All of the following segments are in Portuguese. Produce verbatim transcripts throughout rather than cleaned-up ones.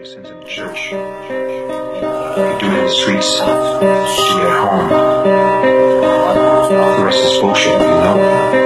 your sins in the church. You do it in the streets. You do it at home. The rest is bullshit, you know.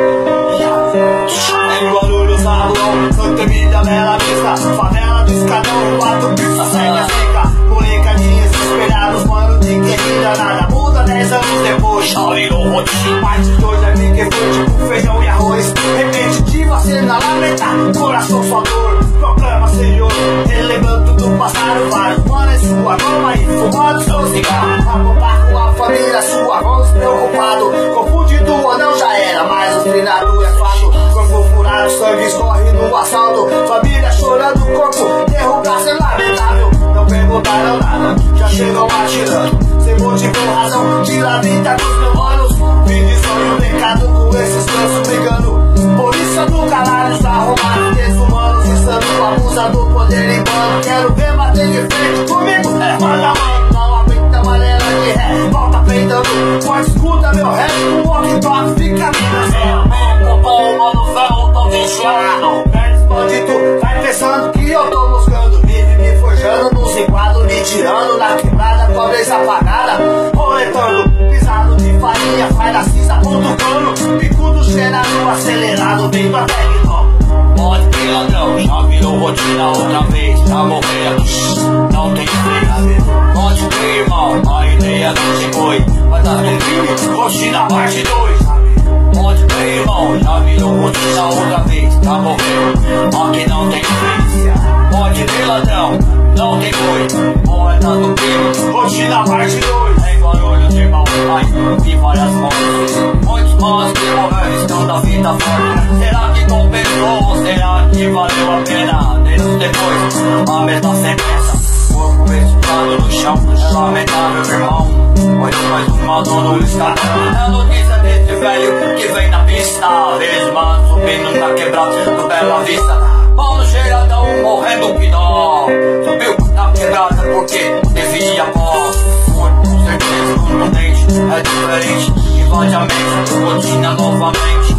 Em Guarulhos, Arlão, Santa Emília, Bela Vista, favela do Escadão, quatro pistas, segue a seca, molecadinhas desesperados, mano de guerrilha, nada muda, dez anos depois, já virou rotina. Parte dois é bem que foi tipo feijão e arroz, repetitiva, cena lamentar, coração só dor, proclama Senhor, relevando do passado, vários mano em sua goma e fumando seu cigarro, a bombar com a família, sua mão despreocupado, confundido ou não já era, mas o treinador é fato, corpo furado, sangue escorre no assalto, família chorando, corpo derrubar-se lamentável, não perguntaram nada, já chegam atirando, sem motivo ou razão, tira a vida dos meus manos, vídeo sonho pecado com esses cansos brigando, polícia do caralho, os arrumados, desumanos, insano, abusador, poder em bando, quero ver bater de frente comigo, é manda mano, não aguenta maneira de ré, volta peidando, pode escuta meu rap, o walk-talk fica minha o mano ferro, tô viciado. Responde tu, vai pensando que eu tô buscando. Vive me forjando nos enquadros, me tirando da quebrada, pobreza apagada. Roletando, pisado de farinha, faz da cinza, ponto cano. Picudo cheirado, acelerado, vem pra tecno. Pode ter ladrão, já virou rotina outra vez. Já morrer aqui, não tem freio. Pode ter irmão, a ideia não se foi. Vai dar review, rotina parte dois. Pode ter irmão, já virou rotina outra vez, já morreu, aqui não tem polícia. Pode ter ladrão, não tem boi, poeta do crime, rotina parte dois. Em Guarulhos, irmão, ai, vi várias mortes. Muitos manos que morreram estão da vida forte. Será que compensou ou será que valeu a pena? Deus depois, a mesma sentença. Corpo estudado no chão, é lamentável, irmão. Olha mais um maldoso no escadão. É a notícia desse velho que vem na pista. Eles mano subindo na quebrada do Bela Vista. Mano cheiradão morrendo que dó. Subiu na quebrada porque devia pó. Com certeza contundente, é diferente. Invade a mente, rotina novamente.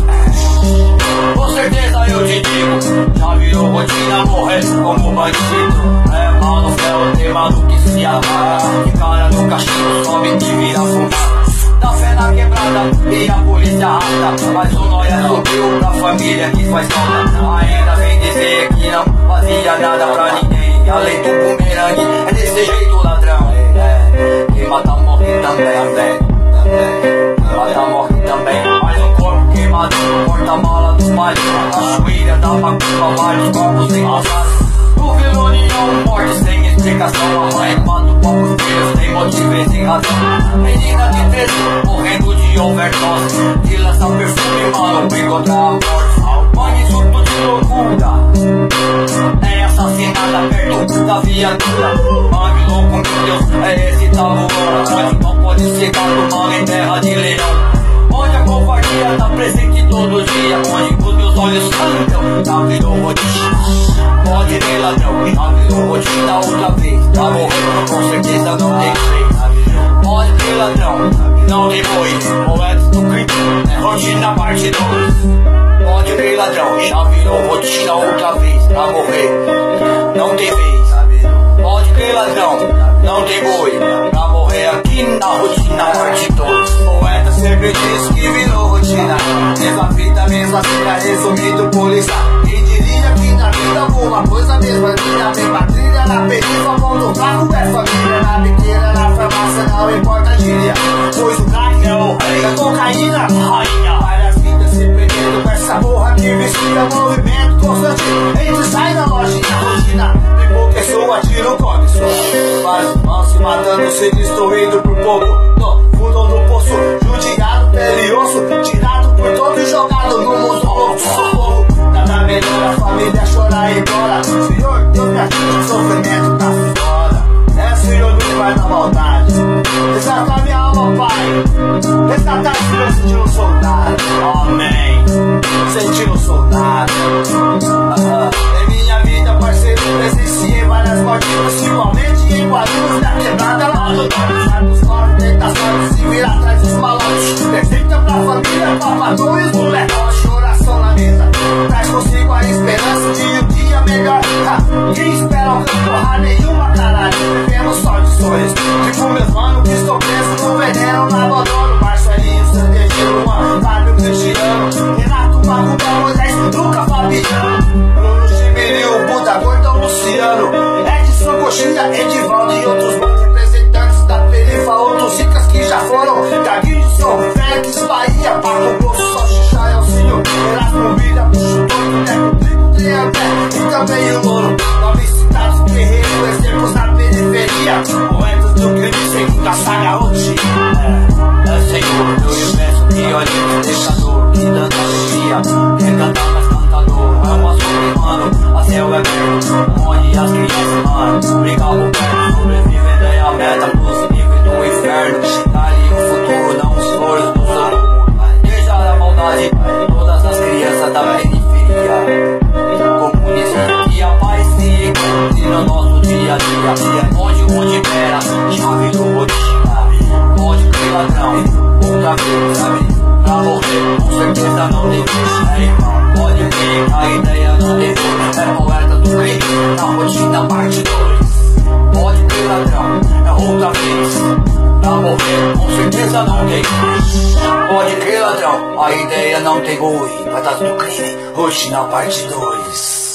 Com certeza eu te digo, já virou rotina morrer como bandido. É mano fel, tem mano que se amarra. Que cara no cachorro sobe e vira fumaça. Dá fé na quebrada e a polícia rata. Mas o nóia subiu pra família que faz falta. Ainda vem dizer que não fazia nada pra ninguém. Além do bumerangue, é desse jeito ladrão. É, quem mata morre também, também. Mata morre também. Mais um corpo queimado no porta-mala do baile. A cachoeira dá pra culpar vários corpos enroscados. O Vila União, morte sem explicação. A mãe mata poucos filhos, sem motivo e sem razão. Menina de treze, morrendo de overdose. Que lança perfume, mano, pra encontrar a morte. Mãe, surto de loucura, é assassinada perto da viatura. Mãe, louco, meu Deus, é esse tal voando. Não pode ser gato, mano, em terra de leão. Onde a covardia tá presente todo dia. Onde os meus olhos cantam, já virou rotina. Pode ter ladrão, já virou rotina outra vez. Já morreu, com certeza não tem jeito. Pode ter ladrão, não tem boi. Poetas do crime, é rotina parte dois. Pode ter ladrão, já virou rotina outra vez. Já morrer, não tem vez. Pode ter ladrão, não tem boi. Pra morrer aqui na rotina parte dois. Poeta sempre diz que virou rotina. Mesma fita, mesma cena, resumido polícia. Quem diria que na vida alguma coisa mesma trilha, mesma trilha na perifa, ponto fraco é família. Na biqueira, na farmácia, não importa a gíria. Pois o crack é o rei, a cocaína, rainha. Várias vidas se prendendo com essa porra que vicia movimento constante. Entra e sai da lojinha, rotina. Pessoa tira o come, vários irmãos se matando, se destruindo por pouco. No fundo do poço, judiado, pele e osso, tirado por todo e jogado no mundo louco. Socorro, nada melhor a família chorar e embora. Senhor, Deus me ajuda, o sofrimento tá foda. É, Senhor, não vai dar maldade. Resgata minha alma, Pai. Resgata se eu sentir um soldado. Amém. Sentir um soldado. porra nenhuma, caralho. Vivemos só de sonhos. Tipo meus mano que estou preso no veneno, no abandono. Marcelinho, Sandeiro, Luan, Fábio, Cristiano, Renato, Marco, Moisés, Luca, Fabiano, Bruno, Chibiril, Buda, Gordão, Luciano, Edson, Coxinha, Edivaldo e outros manos, representantes da perifa, outros ricas que já foram. Gaguinho, Félix, Bahia, Paco Grosso, só Xixá, Elcinho, Erasmo, Milha, Puxo, Torto, Teco, Trigo, Triampé e também o Louro. Nove cidades, guerreiros, exemplos na periferia, poetas do crime, segunda saga, o dia. É Senhor, eu lhe peço que olhe o deixador, que dando alegria, recantar mais cantador. É uma sobre-humano, a céu é aberto, onde as crianças, mano, brigavam perto, sobrevivendo é a meta, pros níveis do inferno. Ali o futuro dá uns flores do sol, deixa a maldade, todas as crianças da periferia. Comunista e a paz se encontre no nosso dia a dia, onde o mundo impera, chave do rotina. Pode crer, ladrão, outra vez, sabe? Pra morrer, com certeza não tem vez, é irmão. Pode crer, a ideia não tem vez, é poeta do crime, na rotina parte dois. Pode crer, ladrão, é outra vez, pra morrer, com certeza não tem vez. Pode crer, ladrão, a ideia não tem goi, poetas do crime, rotina parte dois.